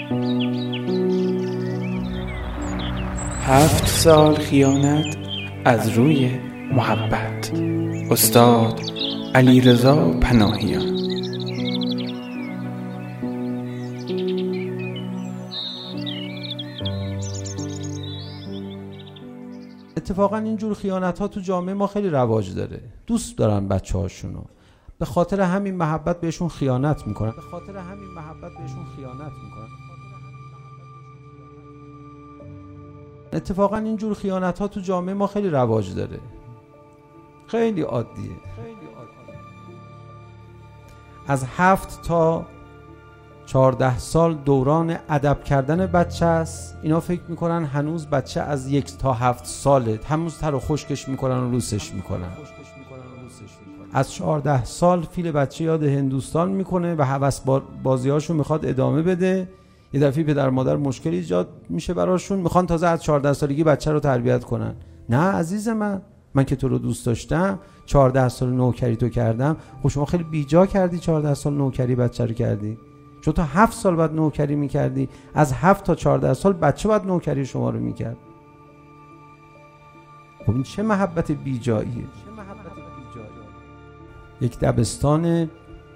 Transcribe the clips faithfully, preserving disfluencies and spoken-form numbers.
هفت سال خیانت از روی محبت. استاد علیرضا پناهیان. اتفاقا اینجور خیانت ها تو جامعه ما خیلی رواج داره. دوست دارن بچه هاشونو، به خاطر همین محبت بهشون خیانت میکنن به خاطر همین محبت بهشون خیانت میکنن اتفاقا اینجور خیانت ها تو جامعه ما خیلی رواج داره. خیلی عادیه. از هفت تا چهارده سال دوران ادب کردن بچه است. اینا فکر میکنن هنوز بچه از یک تا هفت ساله، هنوز تر و خشکش میکنن و لوسش میکنن. از چهارده سال فیل بچه یاد هندوستان میکنه و هوس بازیاشو میخواد ادامه بده. یه دفعه پدر مادر مشکلی ایجاد میشه براشون، میخوان تازه از چهارده سالگی بچه رو تربیت کنن. نه عزیز من، من که تو رو دوست داشتم، چهارده سال نوکری تو کردم. خب شما خیلی بیجا کردی، چهارده سال نوکری بچه رو کردی. چون تا هفت سال بعد نوکری میکردی، از هفت تا چهارده سال بچه بعد نوکری شما رو میکرد. خب این چه محبت بیجاییه. یک دبستان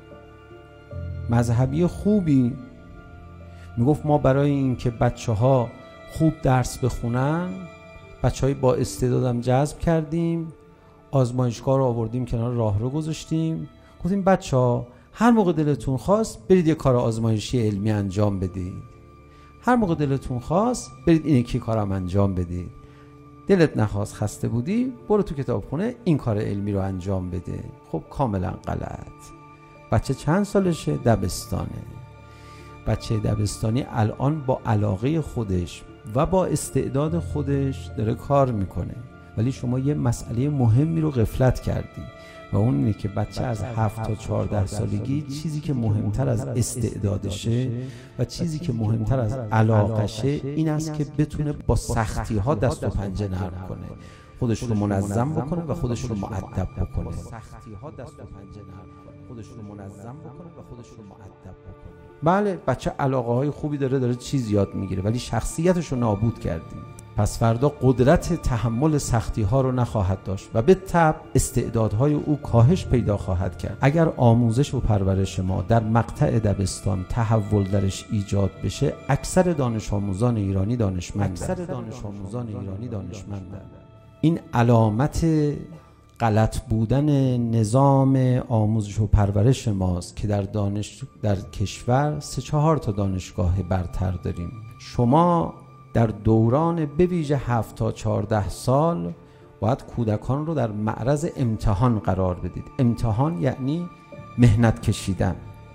مذهبی خوبی میگفت ما برای این که بچه ها خوب درس بخونن، بچه های با استعدادم جذب کردیم، آزمایشگاه رو آوردیم کنار راه رو گذاشتیم، گفتیم بچه ها هر موقع دلتون خواست برید یه کار آزمایشی علمی انجام بدید، هر موقع دلتون خواست برید این یکی کارم انجام بدید، دلت نخواست خسته بودی برو تو کتابخونه این کار علمی رو انجام بده. خب کاملا غلط. بچه چند سالشه؟ دبستانه. بچه دبستانی الان با علاقه خودش و با استعداد خودش داره کار میکنه، ولی شما یه مسئله مهمی رو غفلت کردی و اون اینه که بچه از هفت تا چهارده سالگی چیزی که مهمتر از استعدادشه و چیزی که مهمتر از علاقشه این است که بتونه با سختی ها دست و پنجه نرم کنه، خودش رو منظم بکنه و خودش رو مؤدب بکنه. سختی ها دست و پنجه نرم کنه، خودش رو منظم بکنه و خودش رو مؤدب بکنه. بله بچه علاقه های خوبی داره، داره چیز یاد میگیره، ولی شخصیتش رو نابود کردیم. پس فردا قدرت تحمل سختی ها رو نخواهد داشت و به تبع استعدادهای او کاهش پیدا خواهد کرد. اگر آموزش و پرورش ما در مقطع دبستان تحول درش ایجاد بشه، اکثر دانش آموزان ایرانی دانشمند اکثر دانش آموزان ایرانی دانشمند این علامت غلط بودن نظام آموزش و پرورش ماست که در دانش در کشور سه چهار تا دانشگاه برتر داریم. شما در دوران به ویژه هفت تا چهارده سال باید کودکان رو در معرض امتحان قرار بدید. امتحان یعنی مهنت کشیدن،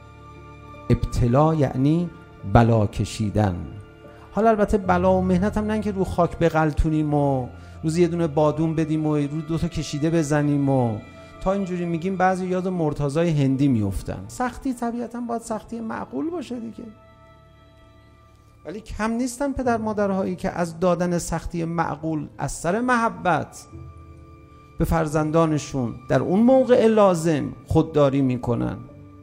ابتلا یعنی بلا کشیدن. حالا البته بلا و مهنت هم نه که رو خاک بغلتونیم و روزی یه دونه بادون بدیم و رو دوتا کشیده بزنیم و تا اینجوری میگیم بعضی یاد مرتضای هندی میفتن. سختی طبیعتا باید سختی معقول باشه دیگه، ولی کم نیستن پدر مادرهایی که از دادن سختی معقول از سر محبت به فرزندانشون در اون موقع لازم خودداری میکنن.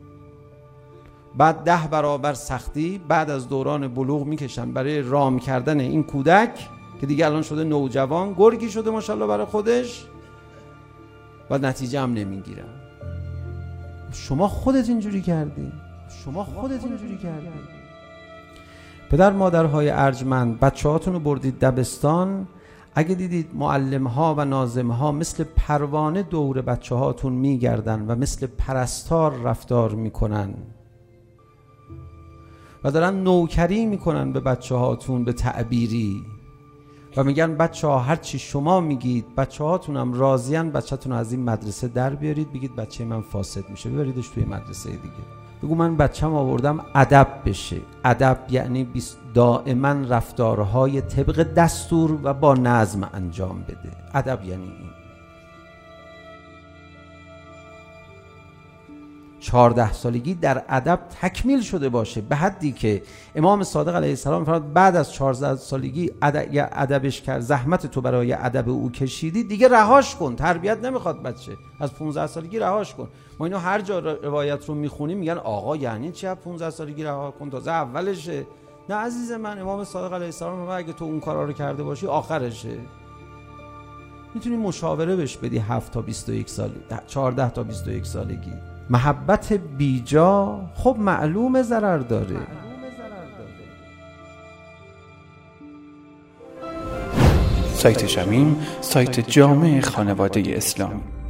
بعد ده برابر سختی بعد از دوران بلوغ میکشن برای رام کردن این کودک که دیگه الان شده نوجوان، گرگی شده ماشاءالله برای خودش، و نتیجه هم نمیگیرن. شما خودت اینجوری کردی، شما خودت اینجوری کردی. پدر مادرهای ارجمند، بچه هاتون رو بردید دبستان، اگه دیدید معلم ها و ناظم ها مثل پروانه دور بچه هاتون میگردن و مثل پرستار رفتار میکنن و دارن نوکری میکنن به بچه هاتون به تعبیری و میگن بچه ها هر چی شما میگید بچه هاتون هم راضین، بچه هاتون از این مدرسه در بیارید، بگید بچه من فاسد میشه ببریدش توی مدرسه دیگه. بگو من بچه‌م آوردم ادب بشه. ادب یعنی دائما رفتارهای طبق دستور و با نظم انجام بده. ادب یعنی این. چهارده سالگی در ادب تکمیل شده باشه به حدی که امام صادق علیه السلام می‌فرماد بعد از چهارده سالگی ادب ادبش کرد، زحمت تو برای ادب او کشیدی دیگه رهاش کن، تربیت نمیخواد بچه، از پانزده سالگی رهاش کن. ما اینو هر جا روایت رو میخونیم میگن آقا یعنی چی از پانزده سالگی رها کن، تازه اولشه، نه عزیز من، امام صادق علیه السلام اگه تو اون کارا رو کرده باشی آخرشه. میتونی مشاوره بهش بدی هفت تا بیست و یک سالگی، چهارده تا بیست و یک سالگی. محبت بیجا خب معلوم ضرر داره. سایت شمیم، سایت جامع خانواده اسلامی.